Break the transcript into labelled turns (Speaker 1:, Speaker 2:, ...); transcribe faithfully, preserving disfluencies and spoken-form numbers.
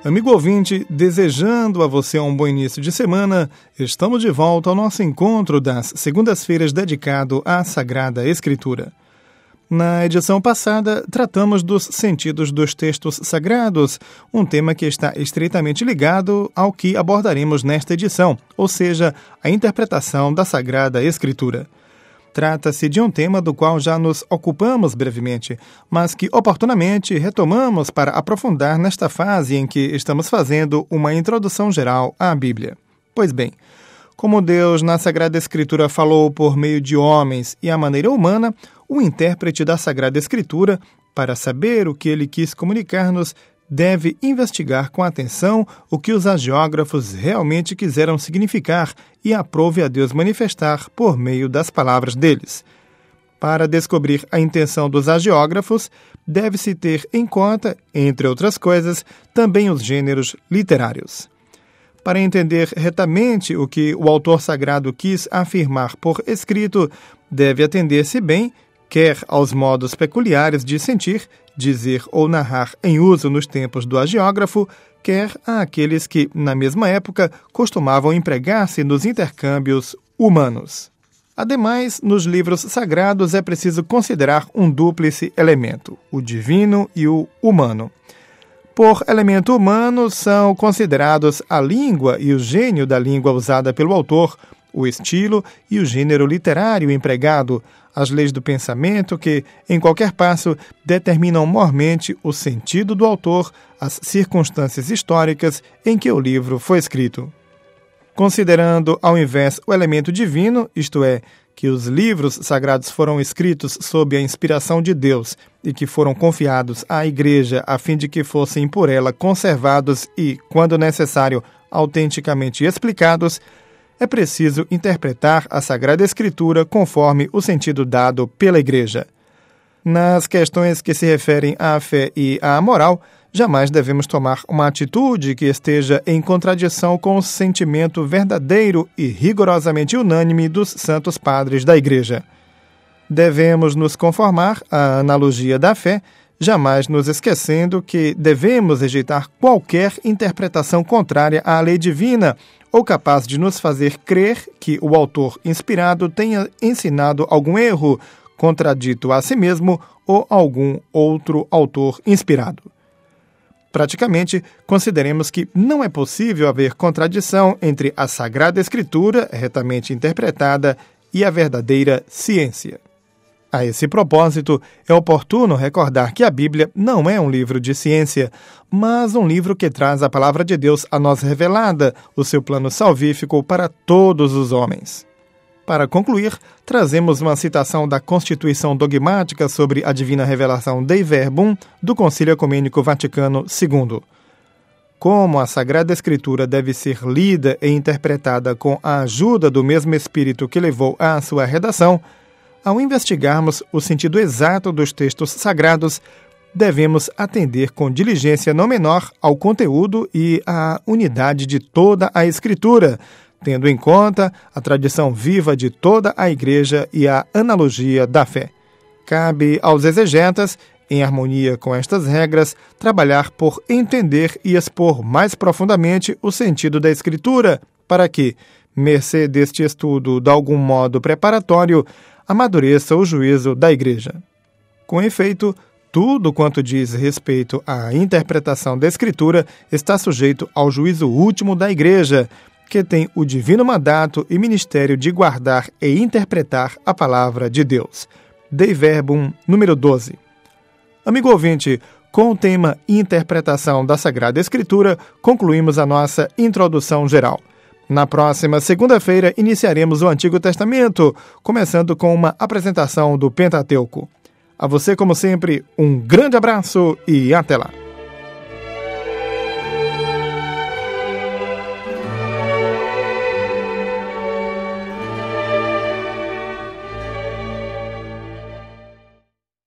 Speaker 1: Amigo ouvinte, desejando a você um bom início de semana, estamos de volta ao nosso encontro das segundas-feiras dedicado à Sagrada Escritura. Na edição passada, tratamos dos sentidos dos textos sagrados, um tema que está estreitamente ligado ao que abordaremos nesta edição, ou seja, a interpretação da Sagrada Escritura. Trata-se de um tema do qual já nos ocupamos brevemente, mas que oportunamente retomamos para aprofundar nesta fase em que estamos fazendo uma introdução geral à Bíblia. Pois bem, como Deus na Sagrada Escritura falou por meio de homens e à maneira humana, o intérprete da Sagrada Escritura, para saber o que ele quis comunicar-nos, deve investigar com atenção o que os hagiógrafos realmente quiseram significar e aprove a Deus manifestar por meio das palavras deles. Para descobrir a intenção dos hagiógrafos, deve-se ter em conta, entre outras coisas, também os gêneros literários. Para entender retamente o que o autor sagrado quis afirmar por escrito, deve atender-se bem, quer aos modos peculiares de sentir, dizer ou narrar em uso nos tempos do hagiógrafo, quer àqueles que, na mesma época, costumavam empregar-se nos intercâmbios humanos. Ademais, nos livros sagrados é preciso considerar um dúplice elemento, o divino e o humano. Por elemento humano são considerados a língua e o gênio da língua usada pelo autor, o estilo e o gênero literário empregado, as leis do pensamento que, em qualquer passo, determinam mormente o sentido do autor, as circunstâncias históricas em que o livro foi escrito. Considerando, ao invés, o elemento divino, isto é, que os livros sagrados foram escritos sob a inspiração de Deus e que foram confiados à Igreja a fim de que fossem por ela conservados e, quando necessário, autenticamente explicados, é preciso interpretar a Sagrada Escritura conforme o sentido dado pela Igreja. Nas questões que se referem à fé e à moral, jamais devemos tomar uma atitude que esteja em contradição com o sentimento verdadeiro e rigorosamente unânime dos santos padres da Igreja. Devemos nos conformar à analogia da fé, jamais nos esquecendo que devemos rejeitar qualquer interpretação contrária à lei divina ou capaz de nos fazer crer que o autor inspirado tenha ensinado algum erro, contradito a si mesmo ou algum outro autor inspirado. Praticamente, consideremos que não é possível haver contradição entre a Sagrada Escritura, retamente interpretada, e a verdadeira ciência. A esse propósito, é oportuno recordar que a Bíblia não é um livro de ciência, mas um livro que traz a palavra de Deus a nós revelada, o seu plano salvífico para todos os homens. Para concluir, trazemos uma citação da Constituição Dogmática sobre a Divina Revelação Dei Verbum do Concílio Ecumênico Vaticano segundo. Como a Sagrada Escritura deve ser lida e interpretada com a ajuda do mesmo Espírito que levou à sua redação, ao investigarmos o sentido exato dos textos sagrados, devemos atender com diligência não menor ao conteúdo e à unidade de toda a Escritura, tendo em conta a tradição viva de toda a Igreja e a analogia da fé. Cabe aos exegetas, em harmonia com estas regras, trabalhar por entender e expor mais profundamente o sentido da Escritura, para que, mercê deste estudo de algum modo preparatório, amadureça o juízo da Igreja. Com efeito, tudo quanto diz respeito à interpretação da Escritura está sujeito ao juízo último da Igreja, que tem o divino mandato e ministério de guardar e interpretar a palavra de Deus. Dei Verbum, número doze. Amigo ouvinte, com o tema Interpretação da Sagrada Escritura, concluímos a nossa introdução geral. Na próxima segunda-feira, iniciaremos o Antigo Testamento, começando com uma apresentação do Pentateuco. A você, como sempre, um grande abraço e até lá!